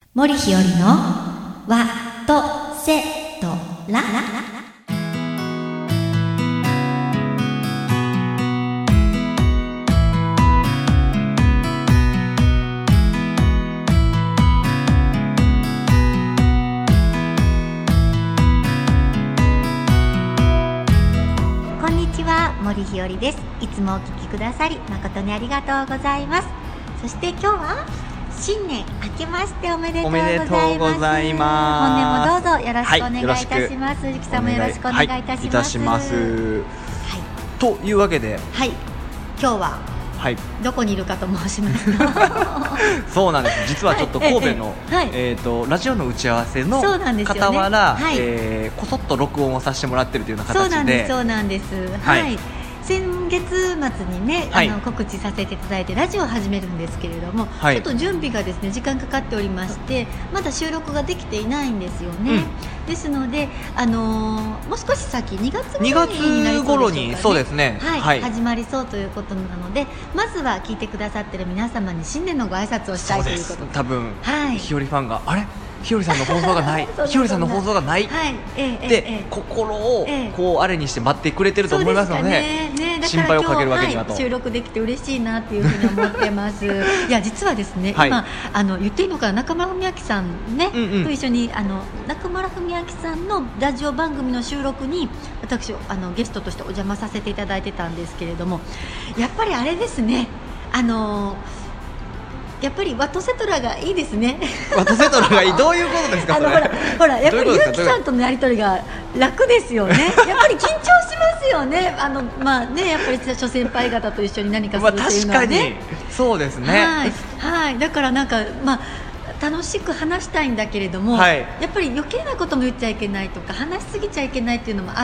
森日和のわとせとら。こんにちは、森日和です。いつもお聞きくださり誠にありがとうございます。そして今日は新年明けましておめでとうございます。本年もどうぞよろしくお願いいたします。藤木さんもよろしくお願いいたします。 というわけで、 はい、今日はどこにいるかと申しますとそうなんです。実はちょっと神戸の、ラジオの打ち合わせの傍ら、こそっと録音をさせてもらってるというような形で、 そうなんです。先月末にね、告知させていただいてラジオを始めるんですけれども、ちょっと準備がですね時間かかっておりまして、まだ収録ができていないんですよね。ですので、もう少し先2月頃にそうですね、 始まりそうということなので、まずは聞いてくださっている皆様に新年のご挨拶をしたいということで、 多分、日和ファンがあれ日和さんの放送がない日和さんの放送がないで心をこうあれにして待ってくれてると思いますので、心配をかけるわけにはと。 収録できて嬉しいなっていうふうに思ってますいや実はですね、今言っていいのかな、中村文明さんね、と一緒に中村文明さんのラジオ番組の収録に私ゲストとしてお邪魔させていただいてたんですけれども、やっぱりあれですね、やっぱりワトセトラがいいですね。 ワトセトラがいいどういうことですかそれ。 ほらやっぱりゆうきさんとのやり取りが楽ですよね。やっぱり緊張しますよね。やっぱり諸先輩方と一緒に何かするっていうのはね。 確かにそうですね。 だからなんか楽しく話したいんだけれども、やっぱり余計なことも言っちゃいけないとか話しすぎちゃいけないっていうのもあって、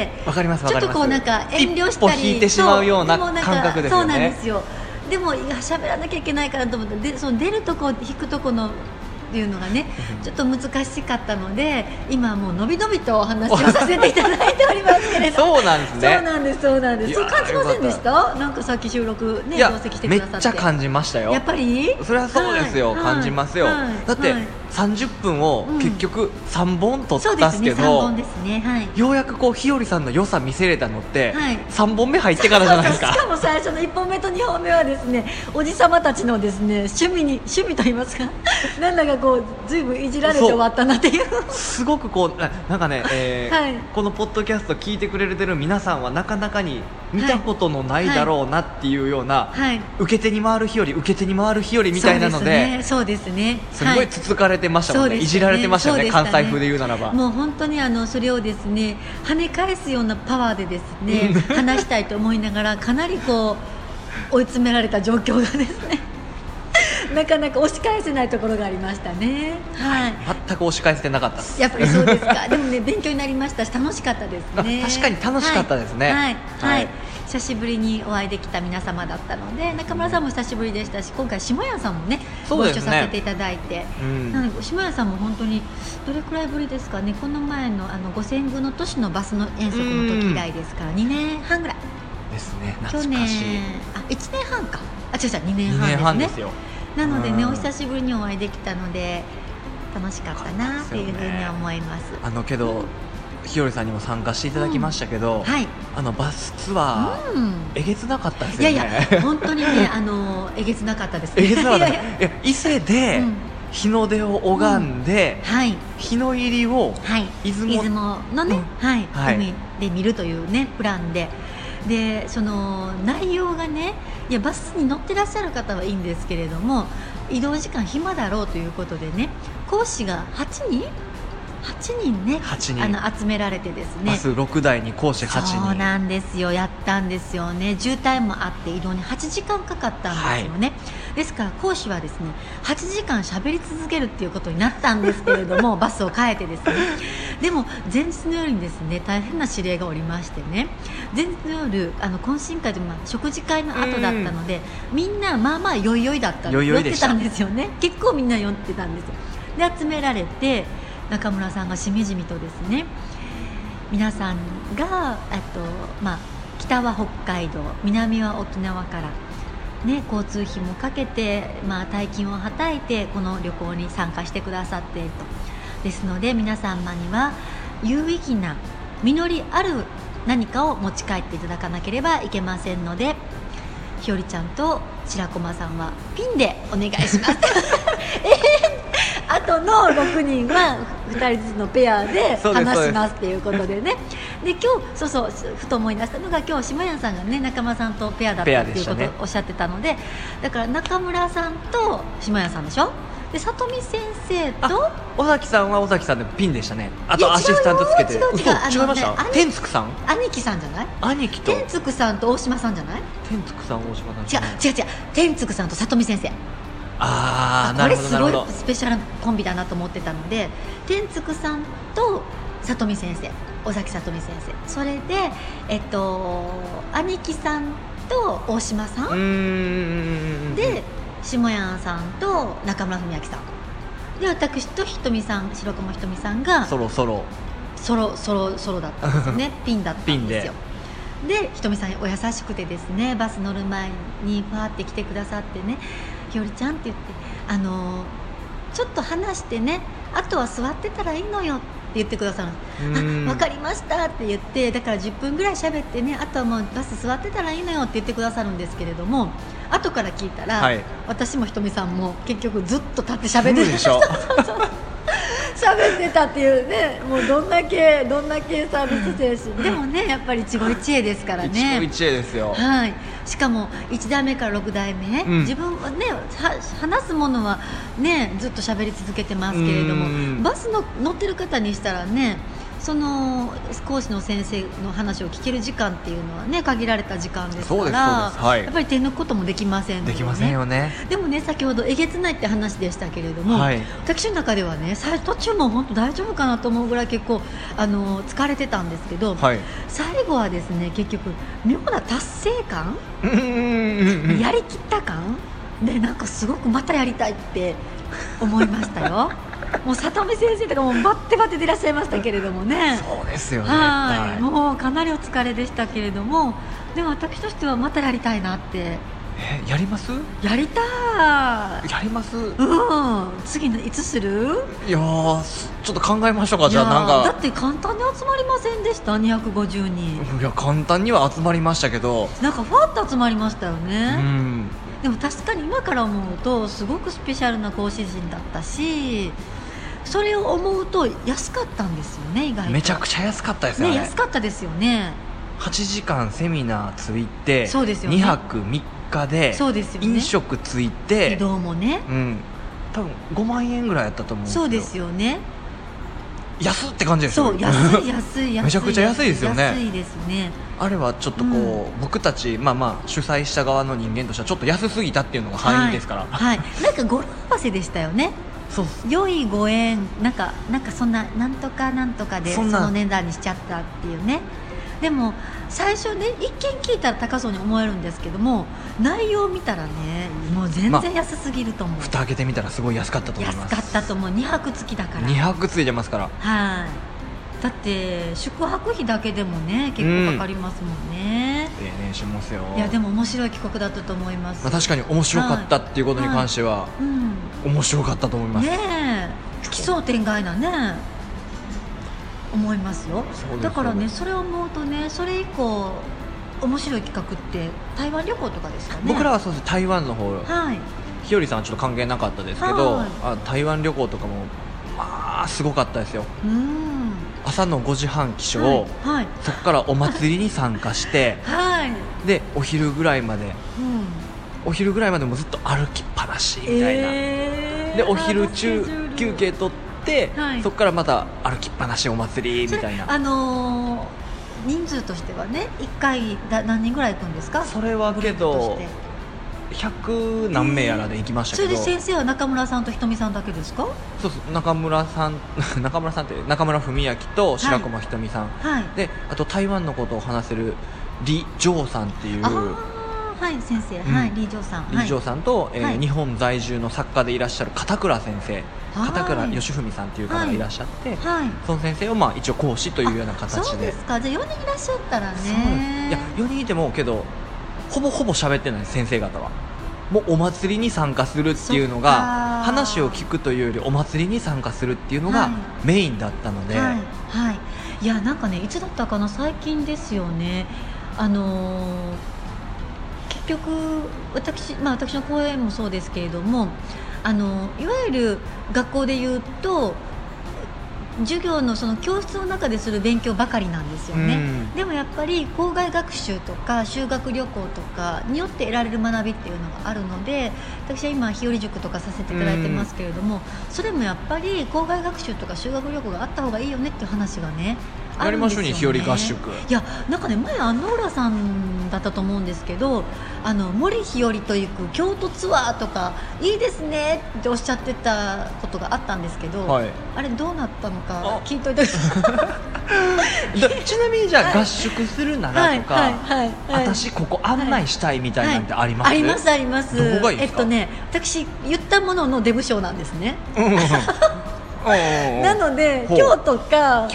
わかります。 ちょっとこうなんか遠慮したり、 一歩引いてしまうような感覚ですよね。 そうなんですよ。でも喋らなきゃいけないからと思ってその出るとこ引くとこのっていうのがねちょっと難しかったので、今はもうのびのびとお話をさせていただいておりますけれどそうなんですね。 そう感じませんでした？なんかさっき収録ね同席してくださって。 めっちゃ感じましたよ。 やっぱりそれはそうですよ、感じますよ。だって30分を結局3本撮ったんですけど、ようやくこう日和さんの良さ見せれたのって3本目入ってからじゃないですか。 しかも最初の1本目と2本目はですね、おじさまたちのですね趣味と言いますかなんだかこうずいぶんいじられて終わったなっていう。 すごくこうなんかね、このポッドキャスト聞いてくれてる皆さんはなかなかに見たことのないだろうなっていうような、受け手に回る日和受け手に回る日和みたいなので、 そうですね、 すごいつつかれてましたもんね。いじられてましたよね、関西風で言うならば。 もう本当にそれをですね跳ね返すようなパワーでですね話したいと思いながら、かなりこう追い詰められた状況がですねなかなか押し返せないところがありましたね。 全く押し返せてなかったです。 やっぱりそうですか。でもね勉強になりましたし楽しかったですね。 確かに楽しかったですね。 久しぶりにお会いできた皆様だったので、中村さんも久しぶりでしたし、今回下谷さんもねご一緒させていただいて、下谷さんも本当にどれくらいぶりですかね。この前の五線宮の都市のバスの遠足の時以来ですから2年半ぐらいですね。 去年1年半か2年半ですね。なのでねお久しぶりにお会いできたので楽しかったなっていうふうに思います。 けど日和さんにも参加していただきましたけど、バスツアー、えげつなかったですよね。いや本当にねえげつなかったですね。 えげつなかった。伊勢で日の出を拝んで、日の入りを出雲のね、海で見るというねプランで。その内容がね、バスに乗ってらっしゃる方はいいんですけれども、移動時間暇だろうということでね、講師が8人ね集められてですね、 バス6台に講師8人。 そうなんですよ、やったんですよね。渋滞もあって移動に8時間かかったんですよね。ですから講師はですね8時間喋り続けるっていうことになったんですけれどもバスを変えてですね、でも前日の夜にですね大変な指令がおりましてね、前日の夜懇親会で食事会の後だったので、みんなまあまあ酔いだったんです。酔ってたんですよね。結構みんな酔ってたんですよ。で集められて中村さんがしみじみとですね、皆さんが北は北海道、南は沖縄からね、交通費もかけて、大金をはたいてこの旅行に参加してくださっていると。ですので皆様には有意義な実りある何かを持ち帰っていただかなければいけませんので、ひよりちゃんと白駒さんはピンでお願いしますあとの6人は2人ずつのペアで話しますっていうことでね。で今日ふと思い出したのが、今日下谷さんがね中村さんとペアだったっていうことをおっしゃってたので、だから中村さんと下谷さんでしょ。で里見先生と尾崎さんは尾崎さんでピンでしたね。あとアシスタントつけて。違いました。天竺さん、 兄貴さんじゃない。 兄貴と天竺さんと大島さんじゃない。 天竺さん大島さん違う天竺さんと里見先生。 なるほどなるほど。 これすごいスペシャルコンビだなと思ってたので、天竺さんと里見先生、尾崎里見先生、それで兄貴さんと大島さんで、下谷さんと中村文明さんで、私とひとみさん、白駒ひとみさんがソロだったんですよねピンだったんですよ。でひとみさんお優しくてですね、バス乗る前にファーって来てくださってね、ひよりちゃんって言ってちょっと話してね、あとは座ってたらいいのよって言ってくださる。分かりましたって言って、だから10分ぐらい喋ってね、あとはもうバス座ってたらいいのよって言ってくださるんですけれども、後から聞いたら、私もひとみさんも結局ずっと立って喋ってでしょ喋ってたっていうね。もうどんだけサービス精神でもね、やっぱり一期一会ですからね。 一期一会ですよ。 しかも1代目から6代目、自分はね話すものはねずっと喋り続けてますけれども、バスの乗ってる方にしたらね、その講師の先生の話を聞ける時間っていうのはね限られた時間ですから、やっぱり手抜くこともできませんので、 できませんよね。 でもね、先ほどえげつないって話でしたけれども、私の中ではね途中も本当大丈夫かなと思うぐらい結構疲れてたんですけど、最後はですね結局妙な達成感、やりきった感で、なんかすごくまたやりたいって思いましたよもう里見先生とかもバッテバテでいらっしゃいましたけれどもね。 そうですよね。 もうかなりお疲れでしたけれども、でも私としてはまたやりたいなって。 やります？ やりたい。 やります？ 次のいつする？ いやちょっと考えましょうか。じゃあなんかだって簡単に集まりませんでした250人。 いや簡単には集まりましたけど、 なんかファッと集まりましたよね。でも確かに今から思うとすごくスペシャルな講師陣だったし、それを思うと安かったんですよね。意外とめちゃくちゃ安かったですよね。 安かったですよね。 8時間セミナーついて、 そうですよね、 2泊3日で、 そうですよね、 飲食ついて移動もね、 多分5万円ぐらいやったと思うんですよ。 そうですよね。 安って感じですよ。 そう安いめちゃくちゃ安いですよね。 安いですね。 あれはちょっとこう、僕たち主催した側の人間としてはちょっと安すぎたっていうのが敗因ですから、 なんか語呂合わせでしたよね。良いご縁なんかそんななんとかなんとかでその値段にしちゃったっていうね。でも最初ね一見聞いたら高そうに思えるんですけども、内容を見たらねもう全然安すぎると思う。 蓋開けてみたらすごい安かったと思います。 安かったと思う。2泊付きだから。 2泊付いてますから。 だって宿泊費だけでもね結構かかりますもんね。 しますよ。 いやでも面白い企画だったと思います。 確かに面白かったっていうことに関しては、面白かったと思います。 奇想天外なね思いますよ。だからねそれを思うとね、それ以降面白い企画って台湾旅行とかですかね。 僕らはそうです。台湾の方、ひよりさんはちょっと関係なかったですけど、台湾旅行とかもすごかったですよ。朝の5時半起床、そこからお祭りに参加して、でお昼ぐらいまで、お昼ぐらいまでもずっと歩きっぱなしみたいな、でお昼休憩取って、そこからまた歩きっぱなしお祭りみたいな。 人数としてはね1回何人ぐらい行くんですか？ それはけど100何名やらで行きましたけど、 それで先生は中村さんとひとみさんだけですか？ そうそう、中村さんって中村文明と白駒ひとみさん、であと台湾のことを話せる李丈さんっていう先生、李丈さん、 李丈さんと、日本在住の作家でいらっしゃる片倉先生、片倉義文さんっていう方がいらっしゃって、その先生を一応講師というような形で。 そうですか。じゃあ4人いらっしゃったらね。 いや4人いてもけどほぼ喋ってない先生方は。 もうお祭りに参加するっていうのが話を聞くというよりお祭りに参加するっていうのがメインだったので、 はいはい、いやなんかねいつだったかな最近ですよね。結局私の講演もそうですけれどもいわゆる学校でいうと授業のその教室の中でする勉強ばかりなんですよね、でもやっぱり校外学習とか修学旅行とかによって得られる学びっていうのがあるので私は今日和塾とかさせていただいてますけれども、それもやっぱり校外学習とか修学旅行があった方がいいよねっていう話がねやりましょうに日和合宿。 いやなんかね前安納浦さんだったと思うんですけど森日和と行く京都ツアーとかいいですねっておっしゃってたことがあったんですけど、はい、あれどうなったのか聞いといてちなみにじゃあ合宿するならとか、私ここ案内したいみたいなんてあります？ ありますあります。 どこがいいですか？ 私言ったものの出不精なんですねなので京都か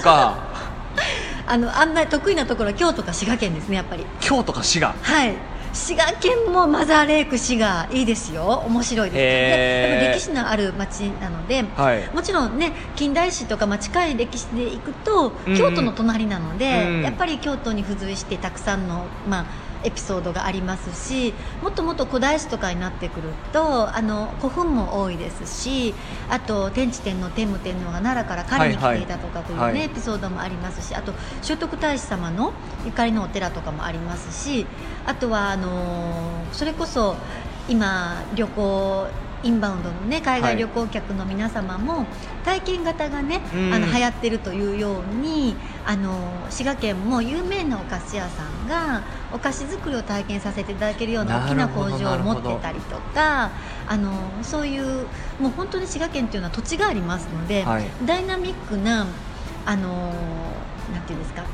案内得意なところは京都か滋賀県ですね。やっぱり京都か滋賀、 はい、滋賀県もマザーレイク滋賀いいですよ、面白いですでやっぱ歴史のある町なので、はい、もちろんね近代史とか近い歴史で行くと京都の隣なので、やっぱり京都に付随してたくさんのエピソードがありますし、もっともっと古代史とかになってくると古墳も多いですし、あと天智天皇天武天皇が奈良から狩りに来ていたとかというエピソードもありますし、あと聖徳太子様のゆかりのお寺とかもありますし、あとはそれこそ今旅行インバウンドの、ね、海外旅行客の皆様も体験型がね、流行ってるというように滋賀県も有名なお菓子屋さんがお菓子作りを体験させていただけるような大きな工場を持ってたりとかそういうもう本当に滋賀県というのは土地がありますので、はい、ダイナミックななんていうんですか、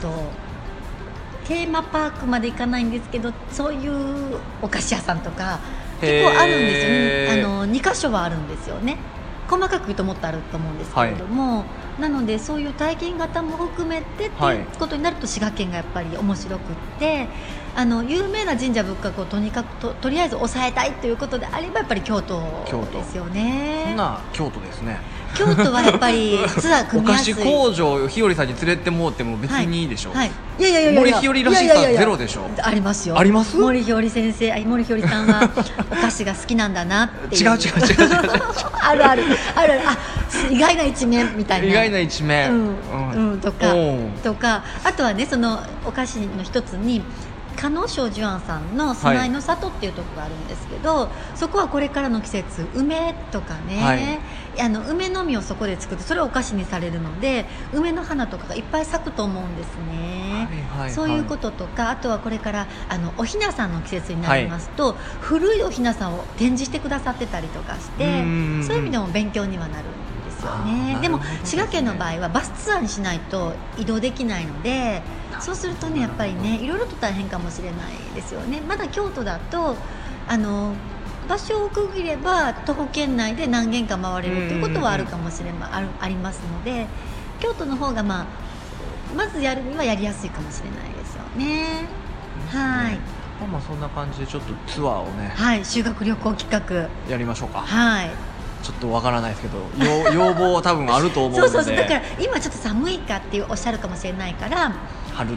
テーマパークまで行かないんですけどそういうお菓子屋さんとか結構あるんですよね。2カ所はあるんですよね。細かく言うともっとあると思うんですけれども、はい、なのでそういう体験型も含めてっていうことになると滋賀県がやっぱり面白くって有名な神社仏閣をとりあえず抑えたいということであればやっぱり京都ですよね。 そんな京都ですね。 京都はやっぱりツアー組みやすい。 お菓子工場日和さんに連れてもらっても別にいいでしょう、 はいはい、いや森日和らしさゼロでしょ。 ありますよ。 あります？ 森日和先生森日和さんはお菓子が好きなんだなっていう違うある意外な一面みたいな意外な一面、 とかあとはねそのお菓子の一つに加納正寿庵さんの住まいの里っていうところがあるんですけど、そこはこれからの季節梅とかね、梅の実をそこで作ってそれをお菓子にされるので梅の花とかがいっぱい咲くと思うんですね、そういうこととかあとはこれからおひなさんの季節になりますと、古いおひなさんを展示してくださってたりとかしてそういう意味でも勉強にはなるんですよね。でも滋賀県の場合はバスツアーにしないと移動できないのでそうするとねやっぱりねいろいろと大変かもしれないですよね。まだ京都だと場所を区切れば徒歩圏内で何軒か回れるということはあるかもしれないありますので京都の方がまずやるにはやりやすいかもしれないですよね。はい。 そんな感じでちょっとツアーをね、 はい、修学旅行企画やりましょうか。 はい。 ちょっとわからないですけど要望多分あると思うのでそうだから今ちょっと寒いかっておっしゃるかもしれないから春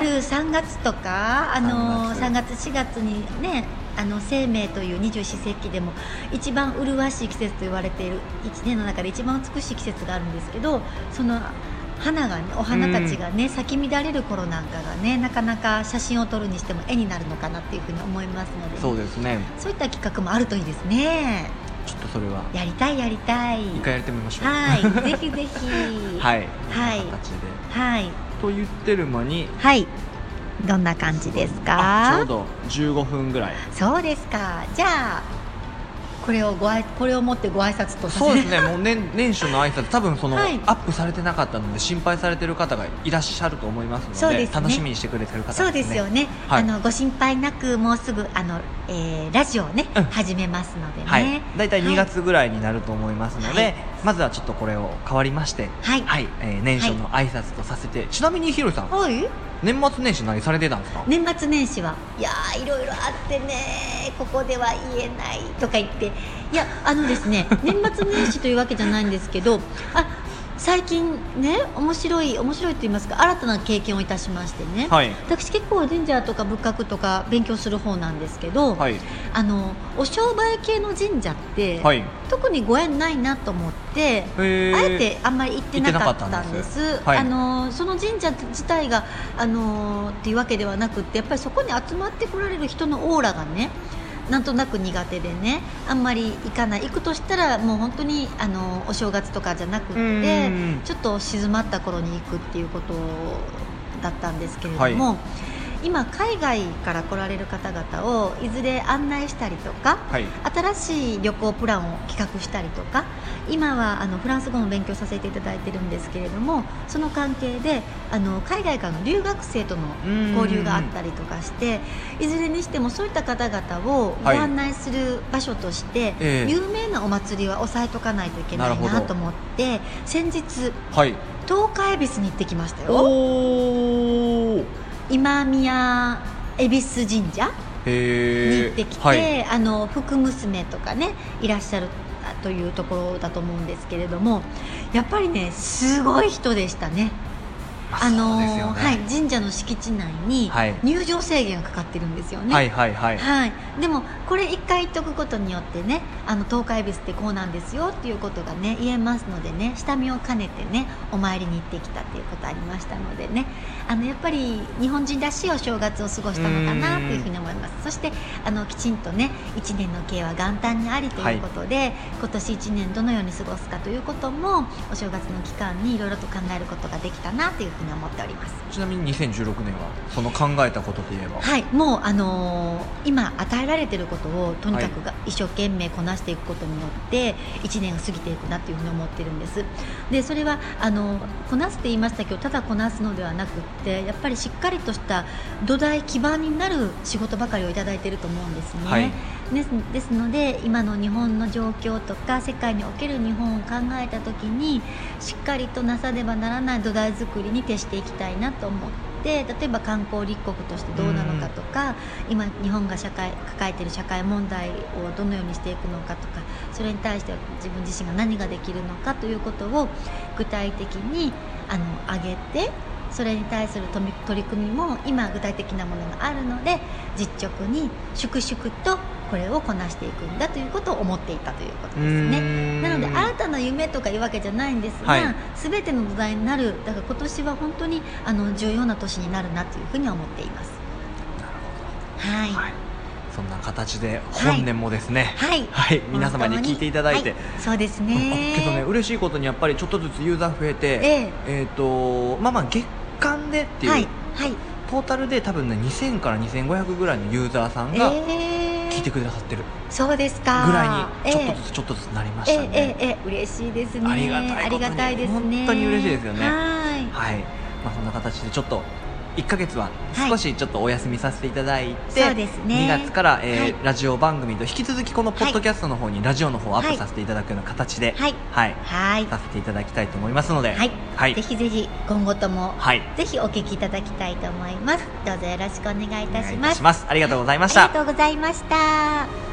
3月とか3月4月にね清明という二十四節気でも一番麗しい季節と言われている1年の中で一番美しい季節があるんですけどその花がねお花たちがね咲き乱れる頃なんかがねなかなか写真を撮るにしても絵になるのかなっていうふうに思いますので、 そうですね。 そういった企画もあるといいですね。 ちょっとそれはやりたい一回やってみましょう。 はいぜひぜひはいはい形ではいと言ってる間にはいどんな感じですか？ ちょうど15分ぐらい。 そうですか。じゃあこれを持ってご挨拶とそうですね。もう年初の挨拶多分アップされてなかったので心配されている方がいらっしゃると思いますので、 そうですね、 楽しみにしてくれてる方ですね。 そうですよね、ご心配なくもうすぐラジオをね、始めますのでね、 だいたい2月ぐらいになると思いますので、まずはちょっとこれを変わりまして、年初の挨拶とさせて、ちなみにひろりさん、 年末年始何されてたんですか？ 年末年始はいやいろいろあってね、ここでは言えないとか言って、いやですね年末年始というわけじゃないんですけど、最近ね面白いと言いますか、新たな経験をいたしましてね、 はい、 私結構神社とか仏閣とか勉強する方なんですけど、 はい、 お商売系の神社って、はい、特にご縁ないなと思って、あえてあんまり行ってなかったんです。はい、その神社自体がっていうわけではなくって、やっぱりそこに集まってこられる人のオーラがねなんとなく苦手でね、あんまり行かない。行くとしたらもう本当にお正月とかじゃなくってちょっと静まった頃に行くっていうことだったんですけれども、はい、今海外から来られる方々をいずれ案内したりとか、はい、新しい旅行プランを企画したりとか、今はフランス語も勉強させていただいてるんですけれども、その関係で海外からの留学生との交流があったりとかして、いずれにしてもそういった方々をご案内する場所として、はい、有名なお祭りは抑えとかないといけないなと思って、先日、はい、東海恵比寿に行ってきましたよ。今宮恵比寿神社に行ってきて、はい、福娘とかねいらっしゃるというところだと思うんですけれども、やっぱりねすごい人でしたね。はい、神社の敷地内に入場制限がかかってるんですよね。はいはいはいはい、でもこれ一回言っとくことによってね、東海恵比寿ってこうなんですよっていうことがね言えますのでね、下見を兼ねてねお参りに行ってきたっていうことありましたのでね、やっぱり日本人らしいお正月を過ごしたのかなというふうに思います。そしてきちんとね1年の計は元旦にありということで、はい、今年1年どのように過ごすかということもお正月の期間にいろいろと考えることができたなというふうに思っております。 ちなみに2016年はその考えたことといえば、 はい、もう今与えられていることをとにかく一生懸命こなしていくことによって1年が過ぎていくなというふうに思っているんです。でそれはこなすって言いましたけど、ただこなすのではなくってやっぱりしっかりとした土台基盤になる仕事ばかりをいただいていると思うんですね。はい、ですので今の日本の状況とか世界における日本を考えた時にしっかりとなさねばならない土台作りに徹していきたいなと思って、例えば観光立国としてどうなのかとか、今日本が抱えている社会問題をどのようにしていくのかとか、それに対して自分自身が何ができるのかということを具体的に挙げて、それに対する取り組みも今具体的なものがあるので、実直に粛々とこれをこなしていくんだということを思っていたということですね。なので新たな夢とかいうわけじゃないんですが、はい、全ての土台になる、だから今年は本当に重要な年になるなというふうに思っています。 なるほど、 はい、 はい、そんな形で本年もですね、 はいはい、皆様に聞いていただいて、はい、 そうですね。 けどね嬉しいことにやっぱりちょっとずつユーザー増えて、月間でっていう、はいはい、トータルで多分ね2000から2500ぐらいのユーザーさんが聞いてくださってる、 そうですかぐらいにちょっとずつなりましたね。 嬉しいですね。 ありがたいですね。本当に嬉しいですよね。はい、そんな形でちょっと1ヶ月は少しちょっとお休みさせていただいて、 そうですね、 2月から、ラジオ番組と引き続きこのポッドキャストの方にラジオの方をアップさせていただくような形で、させていただきたいと思いますので、 ぜひぜひ今後とも、ぜひお聞きいただきたいと思います。どうぞよろしくお願いいたします。 ありがとうございました。 ありがとうございました。